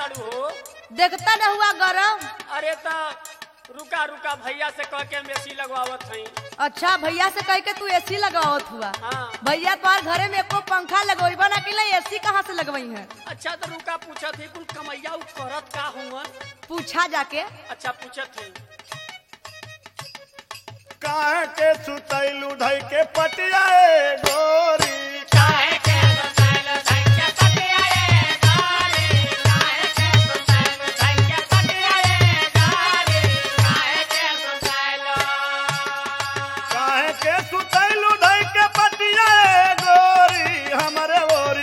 बाड़ू हो? देखता न हुआ गरम। अरे तो रुका रुका भैया से कह के हम एसी लगवावत हई। अच्छा भैया से कह के तू एसी लगावत हुआ? हाँ। भैया तुम्हारे घरे में एको पंखा लगवाइबा ना कि एसी कहाँ से लगवाई है? अच्छा तो रुका पूछत थी कुल कमैया उ करत का हुआ? पूछा जाके। अच्छा पूछत थी। काहे के सुतैलू धई के पटिया ए गोरी, काहे के सुतैलू धई के पटिया ए गोरी, काहे के सुतैलू धई के पटिया ए गोरी, काहे के सुतैलू, काहे के सुतैलू धई के पटिया ए गोरी, हमरे ओरी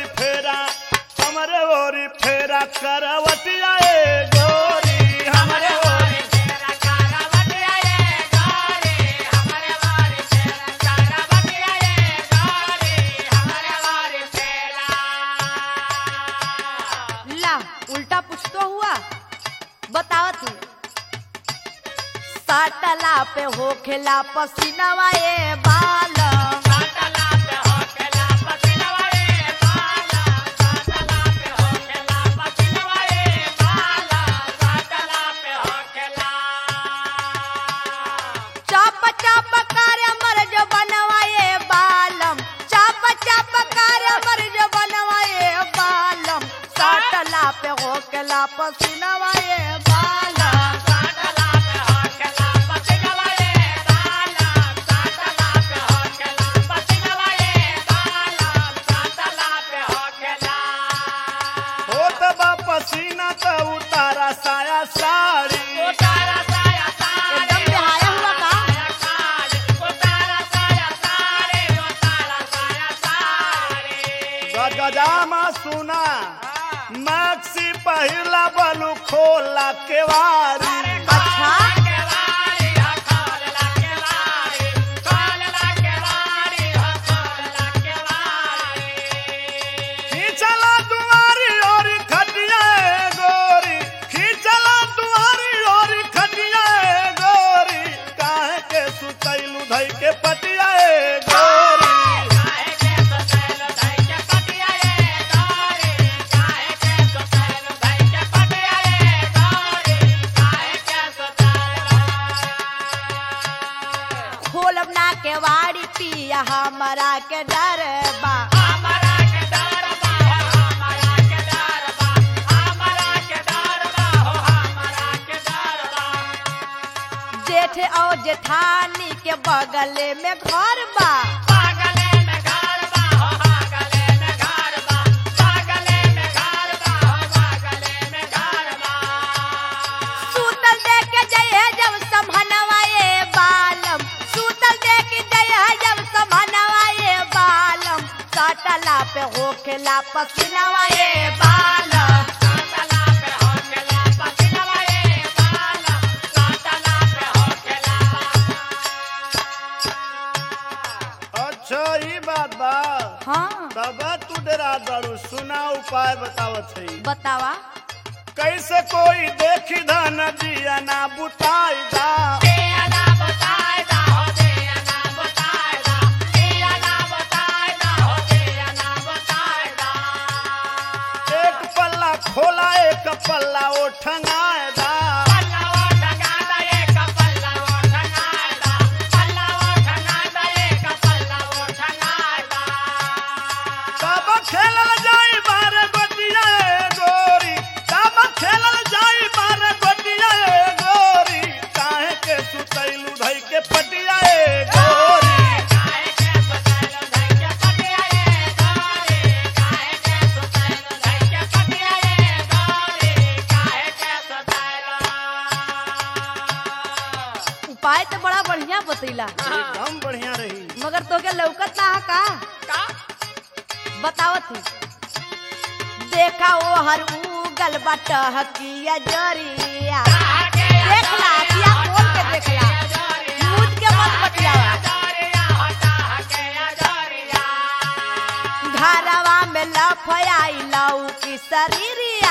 फेरा करवटिया ए गोरी, हमरे ओरी तेरा करवटिया ए गोरी, हमरे वारी तेरा करवटिया ए गोरी, हमरे वारी तेरा। ला उल्टा पूछतो हुआ। बतावत हूँ। साटला पे होखेला पसीनावा ए बालम, साटला पे होखेला पसीनावा ए बालम, साटला पे होखेला पसीनावा ए बालम, साटला पे होखेला। चाप चाप कार्य मर जो बनवाए बालम, चाप चाप कार्य मर जो बनवाए बालम, साटला पे होखेला पसीनावा ए बालम। साटला पे होखेला पसीनावा ए बालम, साटला पे होखेला पसीनावा ए बालम, साटला पे होखेला। होत बा पसीना त उतारा साया साड़ी, उतारा साया साड़ी, एकदम बेहाया हुआ का? उतारा साया साड़ी, उतारा साया साड़ी। गजामा सुना मैक्सी पहिला बलू खोला केवारी, अच्छा केवाड़ी हो खोलला केवाड़ी, खोलला केवाड़ी हो खोलला केवाड़ी। खींचला दुआरी और खटिया ए गोरी, खींचला दुआरी और खटिया ए गोरी, काहे के सुतैलू धई के पटिया ए गोरी, काहे के सुतैलू धई के पटिया ए गोरी, काहे के सुतैलू धई के पटिया ए गोरी, काहे के सुतैलू। खोलब ना के वाड़ी पिया हमारा के डर बा, हमरा के डर बा हो, हमरा के डर बा, हमरा के डर बा हो, हमरा के डर बा। जेठ और जेठानी के बगले में घर बा, पागले में घर बा हो, पागले में घर बा, पागले में घर बा हो, पागले में घर बा। सूतल दे के जय जब संभनवाए बालम, सूतल दे के जय जब संभनवाए बालम, साटला पे होखेला पसीनावाए बालम। साटला पे होखेला पसीनावा ए बालम, साटला पे होखेला। अच्छा ई बात बा, हाँ तब तू डरा दारू सुना उपाय बतावत है। बतावा। कैसे कोई देखी धन जिया ना बुताई दा, दिया ना बताए दा हो, दिया ना बताए दा, दिया ना बताए दा हो, दिया ना बताए दा। एक पल्ला खोला एक पल्ला ओ ठंगाए दा, पल्ला वो ढंगा दा एक पल्ला वो ढंगा दा, पल्ला वो ढंगा दा एक पल्ला वो ढंगा दा। तब खेलल जाई बारे गोटिया ए गोरी, तब खेलल जाई बारे गोटिया ए गोरी, काहे के सुतैलू धई के पटिया ए गोरी, काहे के सुतैलू धई के पटिया ए गोरी, काहे के सुतैलू धई के पटिया ए गोरी, काहे के सुतैलू। उपाय तो बड़ा बढ़िया बतैला, एकदम बढ़िया रही। मगर तोके लौकत ना है का? का बतावत हूँ। देखा वो हर उगल बटह किया जरिया, देखला किया खोल के देखला, मूद के मत बतियावा। घरवा में लफयाई लऊ की शरीरिया,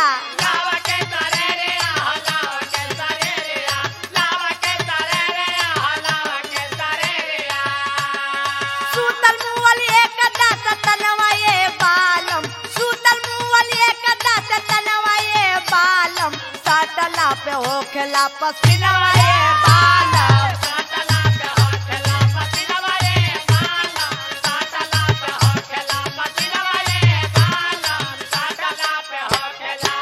सूतल मुअल एक दास तनवा ये बालम, सूतल मुअल एक दास तनवा ये बालम, होकेला पसीनवा ये बालम साटला पे होखेला पसीनवा ये बालम साटला पे होखेला पसीनवा ये बालम साटला पे होखेला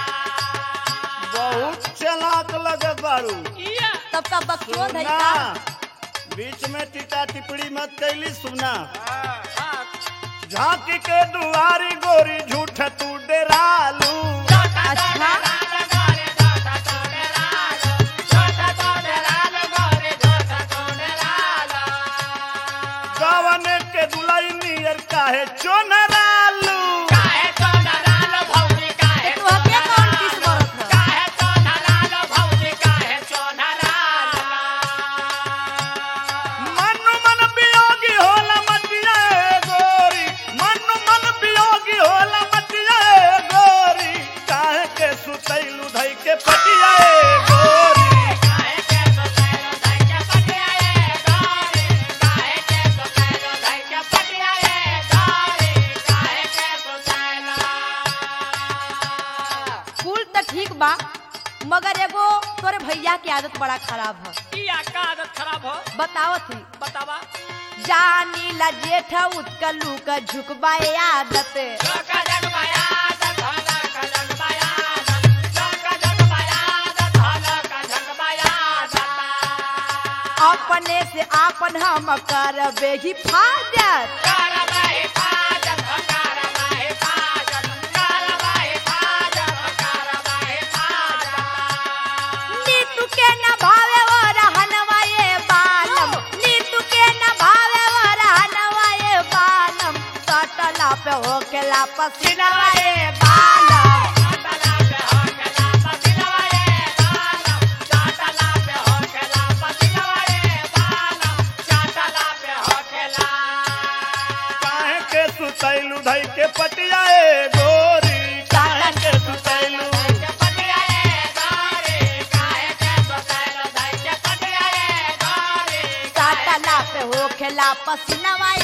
बहुत चलाक लगे बारू सबका बक्सो धई सुना का बीच में टीका टिप्पणी मत कैली सुना झांकी के दुआरी गोरी झूठ तू डरालू अच्छा गावन के दुलाई नियर काहे चोनरालू तू हके कौन किस बरत है मनु मन वियोगी होला मटिया गोरी मनु मन वियोगी होला मटिया गोरी काहे के सुतैलू धई के पटिया गोरी कुल तो ठीक बा मगर एगो तोरे भैया की आदत बड़ा खराब है खराब हो बतावत ही बतावा जानी ला जेठ उत्कलू का झुकबाए आदत अपने से आपन हम करबे हिफाजत नीतू के न भावे वो रहनवा ये बालम नीतू के न भावे वो रहनवा ये बालम सटला पे होकेला पसीनवा ये बालम काहे के सुतैलू धई के पटिया गोरी काहे के सुतैलू सटला पे होकेला पसीनवा